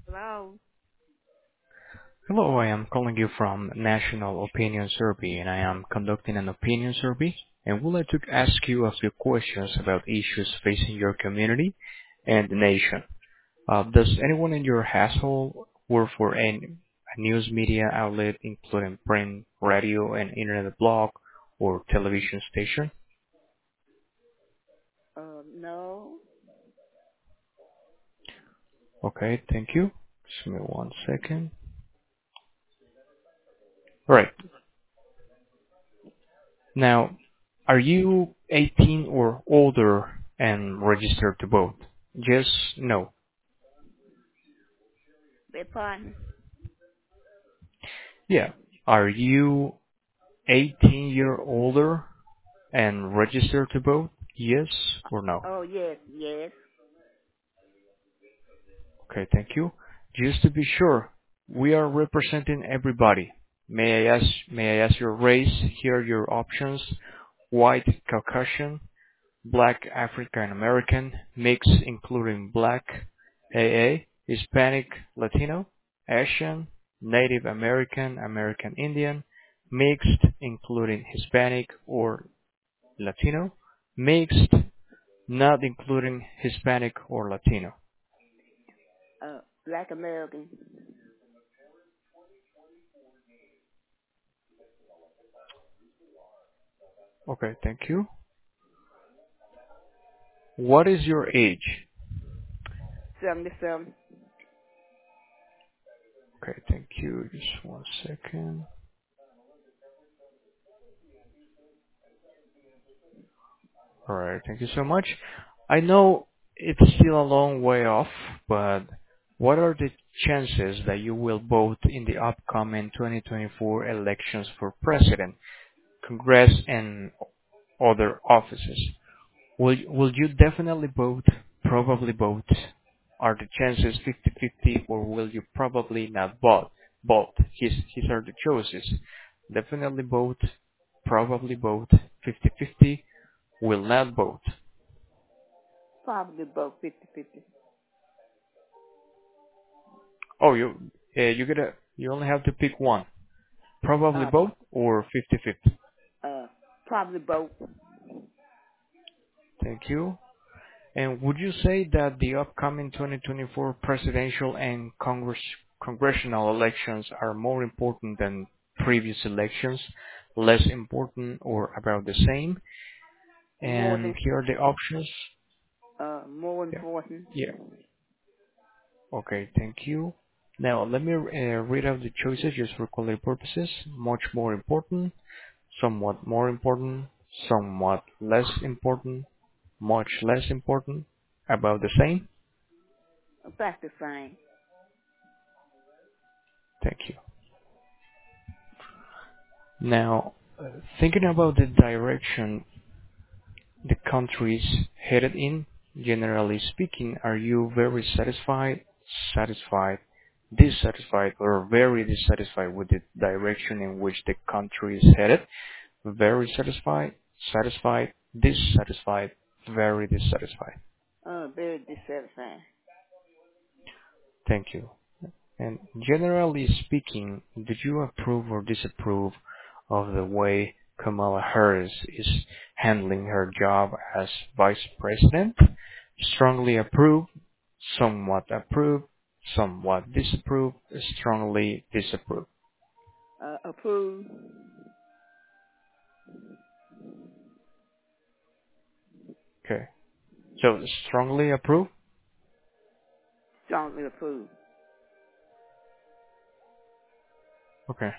Hello. Hello, I am calling you from National Opinion Survey, and I am conducting an opinion survey and would like to ask you a few questions about issues facing your community and the nation. Does anyone in your household work for a news media outlet, including print, radio, and internet blog or television station? No. Okay, thank you. Just give me 1 second. All right. Now, are you 18 or older and registered to vote? Yes, no. Beg pardon? Yeah. Are you 18 year older and registered to vote? Yes or no? Oh, yes, yes. Okay, thank you. Just to be sure, we are representing everybody. May I ask your race? Here are your options. White, Caucasian, Black, African American, mixed including Black, AA, Hispanic, Latino, Asian, Native American, American Indian, mixed including Hispanic or Latino, mixed not including Hispanic or Latino. Black American. Okay, thank you. What is your age? 77. Okay, thank you. Just 1 second. All right. Thank you so much. I know it's still a long way off, but what are the chances that you will vote in the upcoming 2024 elections for president, Congress, and other offices? Will you definitely vote, probably vote? Are the chances 50-50, or will you probably not vote? Vote. His are the choices. Definitely vote, probably vote, 50-50, will not vote. Probably both 50-50. Oh, you only have to pick one. Probably Uh, both or 50-50. probably both. Thank you. And would you say that the upcoming 2024 presidential and congressional elections are more important than previous elections, less important, or about the same? More And than, here are the options. more Yeah. important. Yeah. Okay, thank you. Now let me read out the choices just for quality purposes. Much more important, somewhat more important, somewhat less important, much less important, about the same. About the same. Thank you. Now, thinking about the direction the country is headed in, generally speaking, are you very satisfied, satisfied, dissatisfied, or very dissatisfied with the direction in which the country is headed? Very satisfied, satisfied, dissatisfied, very dissatisfied. Very dissatisfying. Thank you. And generally speaking, did you approve or disapprove of the way Kamala Harris is handling her job as vice president? Strongly approve, somewhat disapprove, strongly disapprove. Approve. Okay. So strongly approve? Strongly approve. Okay.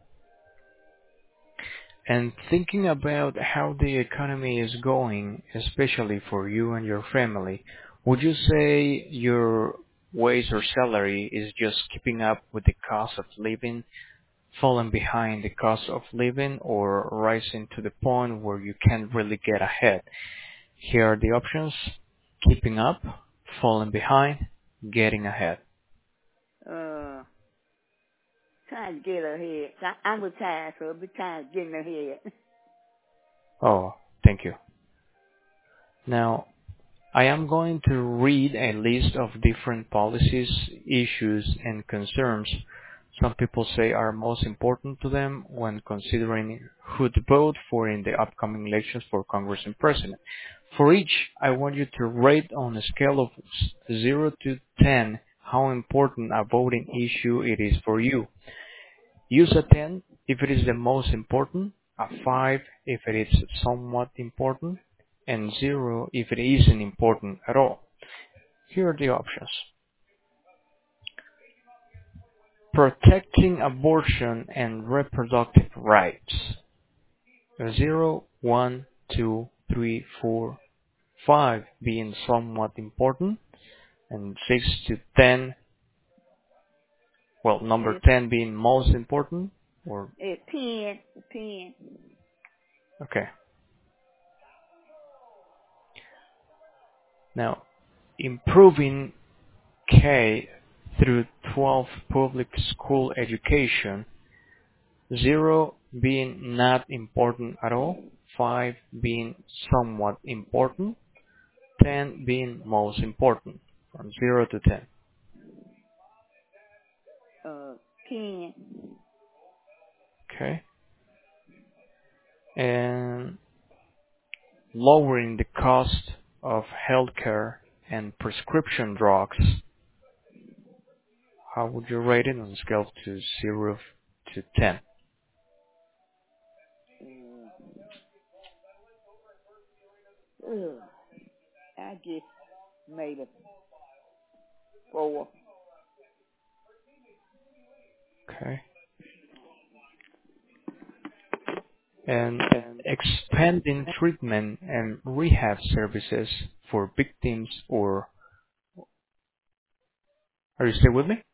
And thinking about how the economy is going, especially for you and your family, would you say your wage or salary is just keeping up with the cost of living, falling behind the cost of living, or rising to the point where you can't really get ahead? Here are the options: keeping up, falling behind, getting ahead. Uh, trying to get ahead. I'm retired, so I'll be trying to get ahead. Oh, thank you. Now, I am going to read a list of different policies, issues, and concerns some people say are most important to them when considering who to vote for in the upcoming elections for Congress and President. For each, I want you to rate on a scale of 0 to 10 how important a voting issue it is for you. Use a 10 if it is the most important, a 5 if it is somewhat important, and 0 if it isn't important at all. Here are the options. Protecting abortion and reproductive rights. 0, 1, 2, 3, 4, 5 being somewhat important, and 6 to 10, well, number 10 being most important, or? 10. Okay. Now, improving K through 12 public school education, 0 being not important at all, 5 being somewhat important, 10 being most important, from 0 to 10. 10. Okay. And lowering the cost of healthcare and prescription drugs, how would you rate it on a scale to 0 to 10? I just made a 4. Okay. And expanding treatment and rehab services for victims, or are you still with me?